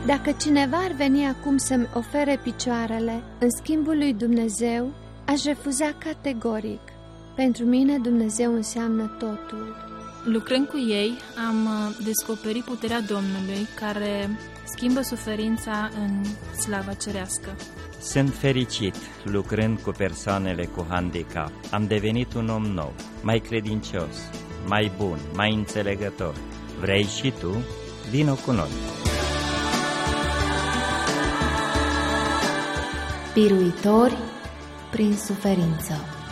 Dacă cineva ar veni acum să-mi ofere picioarele în schimbul lui Dumnezeu, aș refuza categoric. Pentru mine Dumnezeu înseamnă totul. Lucrând cu ei, am descoperit puterea Domnului care schimbă suferința în slava cerească. Sunt fericit lucrând cu persoanele cu handicap. Am devenit un om nou, mai credincios, mai bun, mai înțelegător. Vrei și tu? Vino cu noi! Biruitori prin suferință.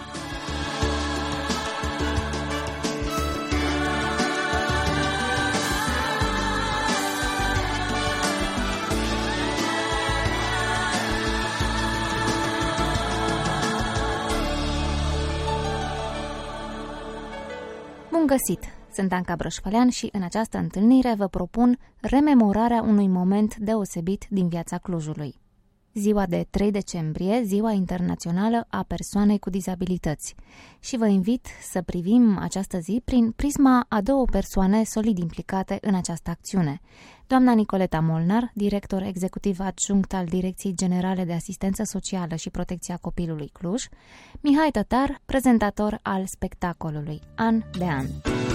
Bun găsit! Sunt Anca Brășfălean și în această întâlnire vă propun rememorarea unui moment deosebit din viața Clujului. Ziua de 3 decembrie, Ziua Internațională a Persoanei cu Dizabilități. Și vă invit să privim această zi prin prisma a două persoane solid implicate în această acțiune. Doamna Nicoleta Molnar, director executiv adjunct al Direcției Generale de Asistență Socială și Protecția Copilului Cluj, Mihai Tătar, prezentator al spectacolului An de An.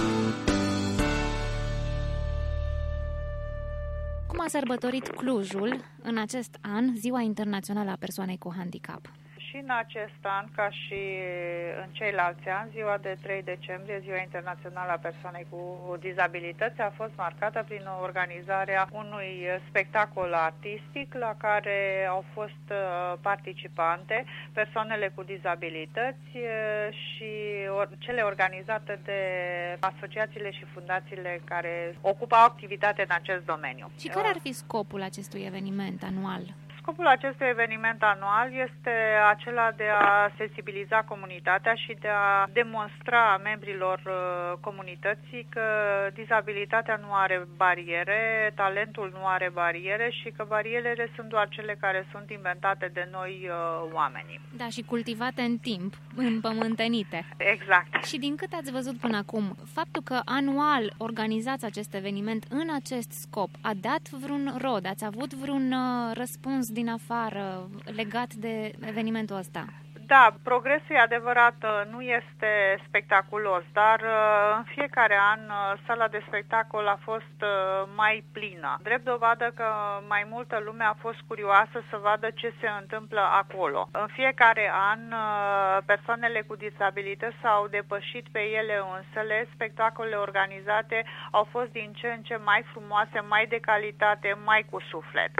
Cum a sărbătorit Clujul în acest an Ziua Internațională a Persoanei cu Handicap? Și în acest an, ca și în ceilalți ani, ziua de 3 decembrie, Ziua Internațională a Persoanei cu Dizabilități, a fost marcată prin organizarea unui spectacol artistic la care au fost participante persoanele cu dizabilități și cele organizate de asociațiile și fundațiile care ocupau activitate în acest domeniu. Și care ar fi scopul acestui eveniment anual? Scopul acestui eveniment anual este acela de a sensibiliza comunitatea și de a demonstra membrilor comunității că dizabilitatea nu are bariere, talentul nu are bariere și că barierele sunt doar cele care sunt inventate de noi oamenii. Da, și cultivate în timp, împământenite. Exact. Și din cât ați văzut până acum, faptul că anual organizați acest eveniment în acest scop a dat vreun rod? Ați avut vreun răspuns din afară legat de evenimentul ăsta? Da, progresul, e adevărat, nu este spectaculos, dar în fiecare an sala de spectacol a fost mai plină. Drept dovadă că mai multă lume a fost curioasă să vadă ce se întâmplă acolo. În fiecare an, persoanele cu dizabilități s-au depășit pe ele însele, spectacolele organizate au fost din ce în ce mai frumoase, mai de calitate, mai cu suflet.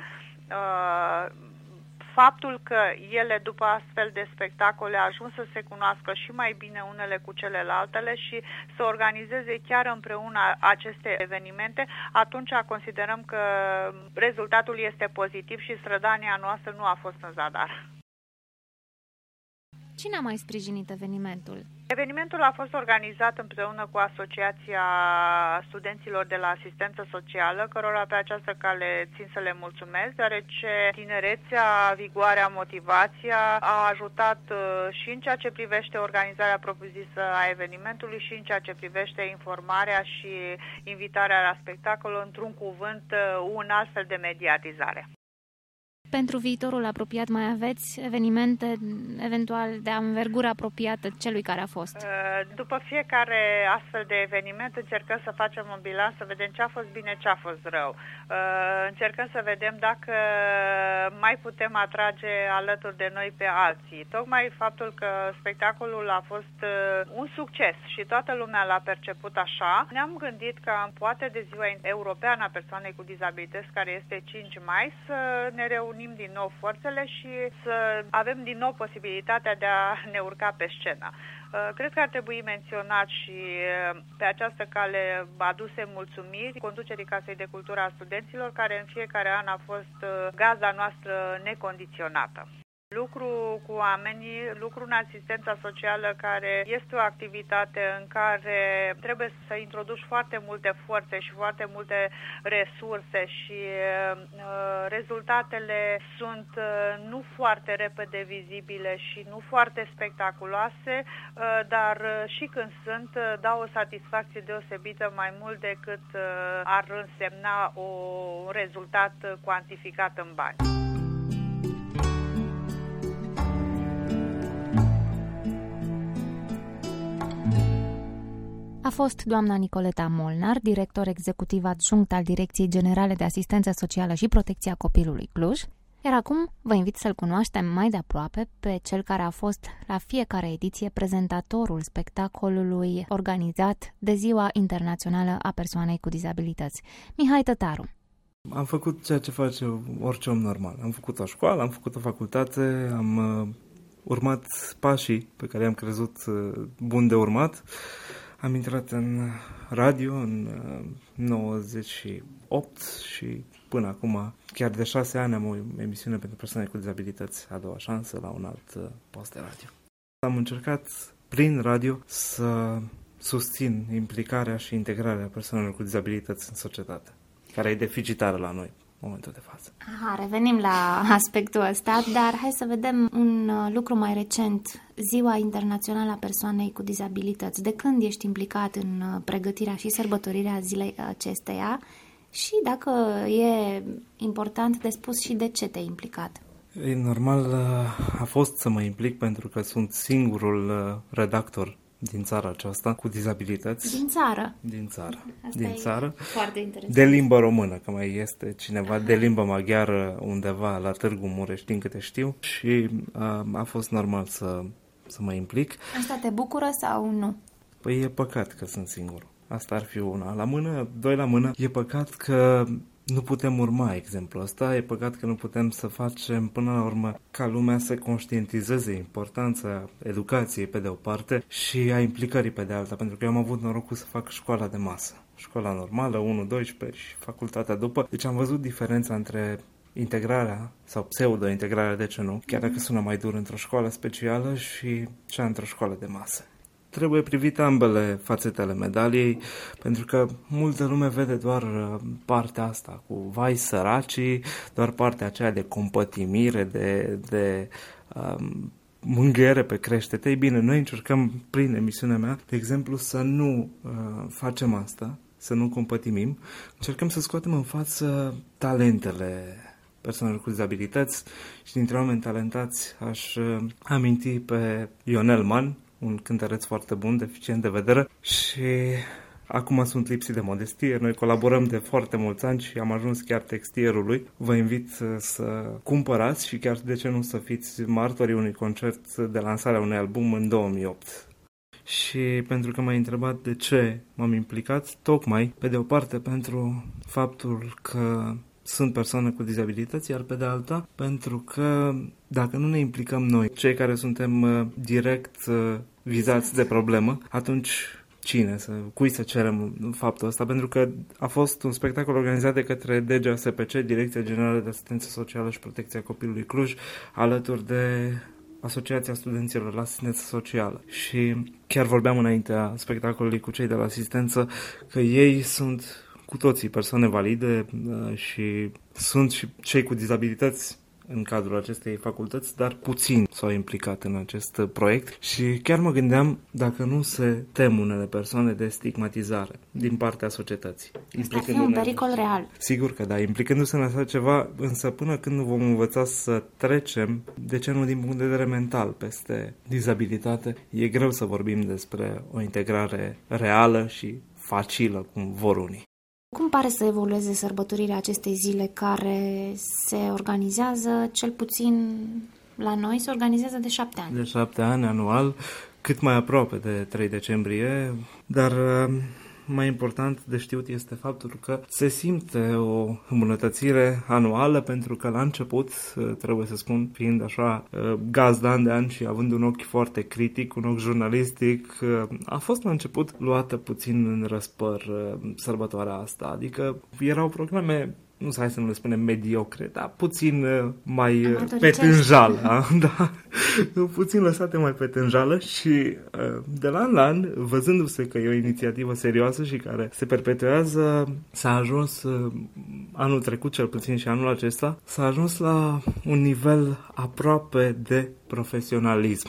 Faptul că ele, după astfel de spectacole, au ajuns să se cunoască și mai bine unele cu celelalte și să organizeze chiar împreună aceste evenimente, atunci considerăm că rezultatul este pozitiv și strădania noastră nu a fost în zadar. Cine a mai sprijinit evenimentul? Evenimentul a fost organizat împreună cu Asociația Studenților de la Asistență Socială, cărora pe această cale țin să le mulțumesc, deoarece tinerețea, vigoarea, motivația a ajutat și în ceea ce privește organizarea propriu-zisă a evenimentului și în ceea ce privește informarea și invitarea la spectacol, într-un cuvânt, un astfel de mediatizare. Pentru viitorul apropiat mai aveți evenimente eventual de învergură apropiată celui care a fost? După fiecare astfel de eveniment încercăm să facem un bilanț, să vedem ce a fost bine, ce a fost rău. Încercăm să vedem dacă mai putem atrage alături de noi pe alții. Tocmai faptul că spectacolul a fost un succes și toată lumea l-a perceput așa, ne-am gândit că poate de Ziua Europeană a Persoanei cu Dizabilități, care este 5 mai, să ne reunim din nou forțele și să avem din nou posibilitatea de a ne urca pe scenă. Cred că ar trebui menționat și pe această cale aduse mulțumiri conducerii Casei de Cultură a Studenților, care în fiecare an a fost gazda noastră necondiționată. Lucru cu oamenii, lucru în asistența socială, care este o activitate în care trebuie să introduci foarte multe forțe și foarte multe resurse și rezultatele sunt nu foarte repede vizibile și nu foarte spectaculoase, dar și când sunt, dau o satisfacție deosebită mai mult decât ar însemna un rezultat cuantificat în bani. A fost doamna Nicoleta Molnar, director executiv adjunct al Direcției Generale de Asistență Socială și Protecția Copilului Cluj, iar acum vă invit să-l cunoaștem mai de aproape pe cel care a fost la fiecare ediție prezentatorul spectacolului organizat de Ziua Internațională a Persoanei cu Dizabilități, Mihai Tătaru. Am făcut ceea ce face orice om normal. Am făcut o școală, am făcut o facultate, am urmat pașii pe care i-am crezut bun de urmat. Am intrat în radio în 98 și până acum, chiar de 6 ani, am o emisiune pentru persoane cu dizabilități, A doua șansă, la un alt post de radio. Am încercat prin radio să susțin implicarea și integrarea persoanelor cu dizabilități în societate, care e deficitară la noi în momentul de față. Revenim la aspectul ăsta, dar hai să vedem un lucru mai recent, Ziua Internațională a Persoanei cu Dizabilități. De când ești implicat în pregătirea și sărbătorirea zilei acesteia și dacă e important de spus și de ce te-ai implicat? E normal, a fost să mă implic pentru că sunt singurul redactor din țara aceasta cu dizabilități. Din țară? Din țară. Asta din țară. Foarte interesant. De limbă română, că mai este cineva de limbă maghiară undeva la Târgu Mureș, din câte știu, și a fost normal să mă implic. Asta te bucură sau nu? Păi e păcat că sunt singur. Asta ar fi una la mână, doi la mână. E păcat că nu putem urma exemplul ăsta, e păcat că nu putem să facem până la urmă ca lumea să conștientizeze importanța educației pe de o parte și a implicării pe de alta, pentru că eu am avut norocul să fac școala de masă, școala normală, 1-12 și facultatea după, deci am văzut diferența între integrarea sau pseudo-integrarea, de ce nu, chiar dacă sună mai dur într-o școală specială și cea într-o școală de masă. Trebuie privite ambele fațetele medaliei, pentru că multă lume vede doar partea asta cu vai săracii, doar partea aceea de compătimire, de mângâiere pe creștere. Ei bine, noi încercăm prin emisiunea mea, de exemplu, să nu facem asta, să nu compătimim, încercăm să scoatem în față talentele persoanelor cu dizabilități și dintre oameni talentați aș aminti pe Ionel Man, un cântăreț foarte bun, deficient de vedere și acum sunt lipsit de modestie. Noi colaborăm de foarte mulți ani și am ajuns chiar textierul lui. Vă invit să cumpărați și chiar de ce nu să fiți martorii unui concert de lansare a unui album în 2008. Și pentru că m-ai întrebat de ce m-am implicat, tocmai, pe de o parte, pentru faptul că sunt persoane cu dizabilități, iar pe de alta, pentru că dacă nu ne implicăm noi, cei care suntem direct vizați de problemă, atunci cui să cerem faptul ăsta? Pentru că a fost un spectacol organizat de către DGASPC, Direcția Generală de Asistență Socială și Protecția Copilului Cluj, alături de Asociația Studenților la Asistență Socială. Și chiar vorbeam înaintea spectacolului cu cei de la asistență că ei sunt cu toții persoane valide și sunt și cei cu dizabilități în cadrul acestei facultăți, dar puțin s-au implicat în acest proiect și chiar mă gândeam dacă nu se tem unele persoane de stigmatizare din partea societății. Asta ar fi un pericol real. Sigur că da, implicându-se în așa ceva, însă până când nu vom învăța să trecem, de ce nu din punct de vedere mental, peste dizabilitate, e greu să vorbim despre o integrare reală și facilă, cum vor unii. Cum pare să evolueze sărbătorirea acestei zile care se organizează, cel puțin la noi, se organizează de 7 ani? De 7 ani, anual, cât mai aproape de 3 decembrie, dar mai important de știut este faptul că se simte o îmbunătățire anuală, pentru că la început, trebuie să spun, fiind așa gazda an de an și având un ochi foarte critic, un ochi jurnalistic, a fost la început luată puțin în răspăr sărbătoarea asta, adică erau programe hai să nu le spunem mediocre, dar puțin mai pe tânjală, da? Puțin lăsate mai pe tânjală și de la an la an, văzându-se că e o inițiativă serioasă și care se perpetuează, s-a ajuns anul trecut, cel puțin și anul acesta, s-a ajuns la un nivel aproape de profesionalism.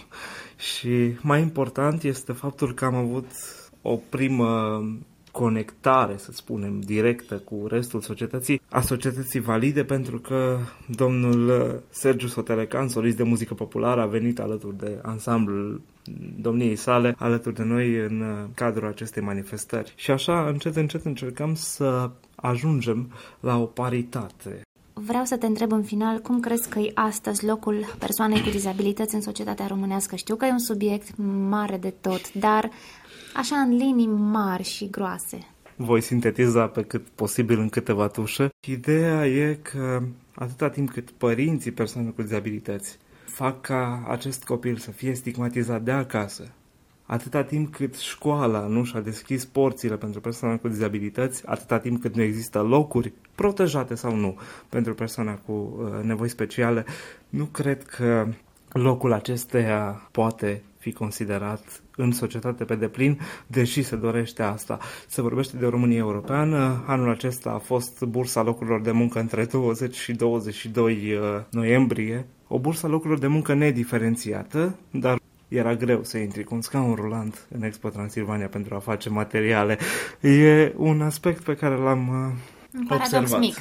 Și mai important este faptul că am avut o primă conectare, să spunem, directă cu restul societății, a societății valide, pentru că domnul Sergiu Sotelecan, solist de muzică populară, a venit alături de ansamblul domniei sale, alături de noi în cadrul acestei manifestări. Și așa, încet, încet încercăm să ajungem la o paritate. Vreau să te întreb în final, cum crezi că e astăzi locul persoanei cu dizabilități în societatea românească? Știu că e un subiect mare de tot, dar așa în linii mari și groase. Voi sintetiza pe cât posibil în câteva tușe. Ideea e că atâta timp cât părinții persoanelor cu dizabilități fac ca acest copil să fie stigmatizat de acasă, atâta timp cât școala nu și-a deschis porțile pentru persoane cu dizabilități, atâta timp cât nu există locuri, protejate sau nu, pentru persoane cu nevoi speciale, nu cred că locul acesteia poate fi considerat în societate pe deplin, deși se dorește asta. Se vorbește de o Românie europeană. Anul acesta a fost bursa locurilor de muncă între 20 și 22 noiembrie. O bursă a locurilor de muncă nediferențiată, dar era greu să intri cu un scaun rulant în Expo Transilvania pentru a face materiale. E un aspect pe care l-am observat. Mic.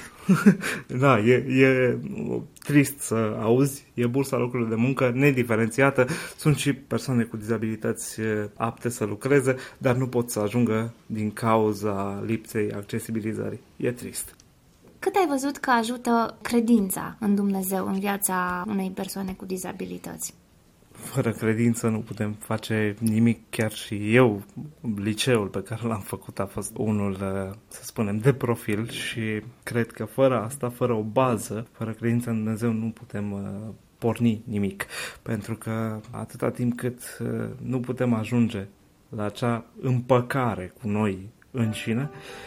Da, e trist să auzi, e bursa locurilor de muncă nediferențiată, sunt și persoane cu dizabilități apte să lucreze, dar nu pot să ajungă din cauza lipsei accesibilizării. E trist. Cât ai văzut că ajută credința în Dumnezeu în viața unei persoane cu dizabilități? Fără credință nu putem face nimic, chiar și eu. Liceul pe care l-am făcut a fost unul, să spunem, de profil și cred că fără asta, fără o bază, fără credință în Dumnezeu nu putem porni nimic. Pentru că atâta timp cât nu putem ajunge la acea împăcare cu noi înșine,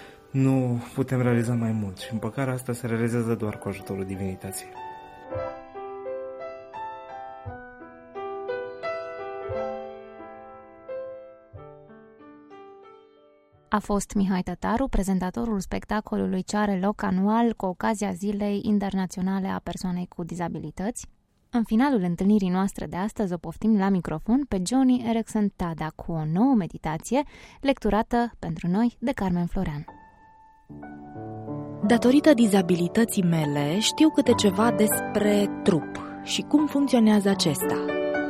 nu putem realiza mai mult și împăcarea asta se realizează doar cu ajutorul divinității. A fost Mihai Tătaru, prezentatorul spectacolului ce are loc anual cu ocazia Zilei Internaționale a Persoanei cu Dizabilități. În finalul întâlnirii noastre de astăzi o poftim la microfon pe Joni Eareckson Tada cu o nouă meditație lecturată pentru noi de Carmen Florean. Datorită dizabilității mele, știu câte ceva despre trup și cum funcționează acesta,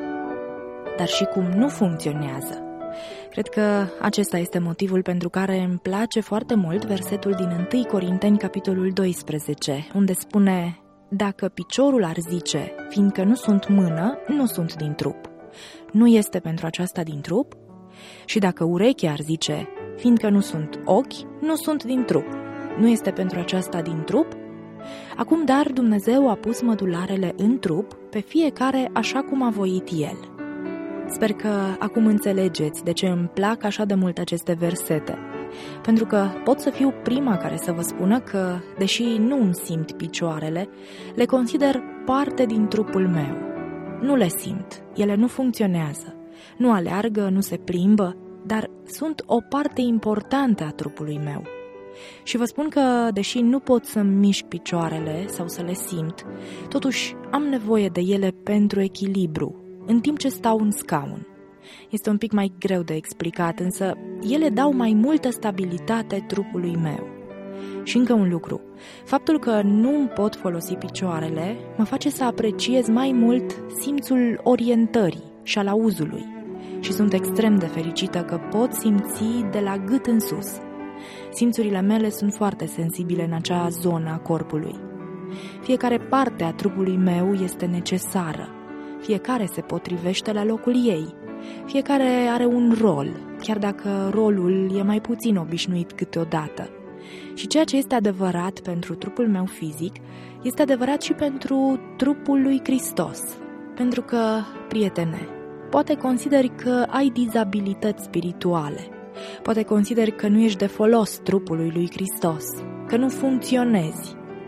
dar și cum nu funcționează. Cred că acesta este motivul pentru care îmi place foarte mult versetul din 1 Corinteni, capitolul 12, unde spune: dacă piciorul ar zice, fiindcă nu sunt mână, nu sunt din trup, nu este pentru aceasta din trup? Și dacă urechea ar zice, fiindcă nu sunt ochi, nu sunt din trup, nu este pentru aceasta din trup? Acum, dar, Dumnezeu a pus mădularele în trup pe fiecare așa cum a voit El. Sper că acum înțelegeți de ce îmi plac așa de mult aceste versete, pentru că pot să fiu prima care să vă spună că, deși nu îmi simt picioarele, le consider parte din trupul meu. Nu le simt, ele nu funcționează, nu aleargă, nu se plimbă, dar sunt o parte importantă a trupului meu. Și vă spun că, deși nu pot să-mi mișc picioarele sau să le simt, totuși am nevoie de ele pentru echilibru, în timp ce stau în scaun. Este un pic mai greu de explicat, însă ele dau mai multă stabilitate trupului meu. Și încă un lucru, faptul că nu îmi pot folosi picioarele mă face să apreciez mai mult simțul orientării și al auzului. Și sunt extrem de fericită că pot simți de la gât în sus. Simțurile mele sunt foarte sensibile în acea zonă a corpului. Fiecare parte a trupului meu este necesară. Fiecare se potrivește la locul ei. Fiecare are un rol, chiar dacă rolul e mai puțin obișnuit câteodată. Și ceea ce este adevărat pentru trupul meu fizic, este adevărat și pentru trupul lui Hristos. Pentru că, prietene, poate consideri că ai dizabilități spirituale. Poate consideri că nu ești de folos trupului lui Hristos, că nu funcționezi,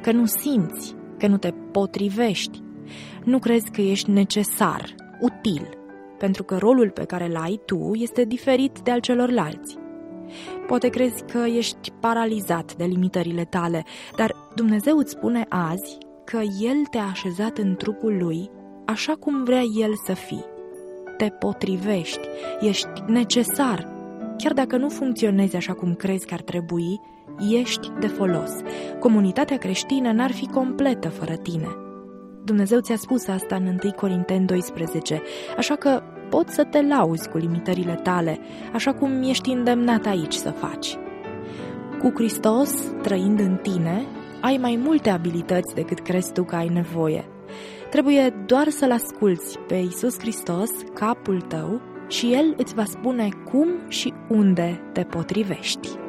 că nu simți, că nu te potrivești. Nu crezi că ești necesar, util, pentru că rolul pe care îl ai tu este diferit de al celorlalți. Poate crezi că ești paralizat de limitările tale, dar Dumnezeu îți spune azi că El te-a așezat în trupul Lui așa cum vrea El să fii. Te potrivești, ești necesar. Chiar dacă nu funcționezi așa cum crezi că ar trebui, ești de folos. Comunitatea creștină n-ar fi completă fără tine. Dumnezeu ți-a spus asta în 1 Corinteni 12, așa că poți să te lauzi cu limitările tale, așa cum ești îndemnat aici să faci. Cu Hristos, trăind în tine, ai mai multe abilități decât crezi tu că ai nevoie. Trebuie doar să-L asculți pe Iisus Hristos, capul tău, și El îți va spune cum și unde te potrivești.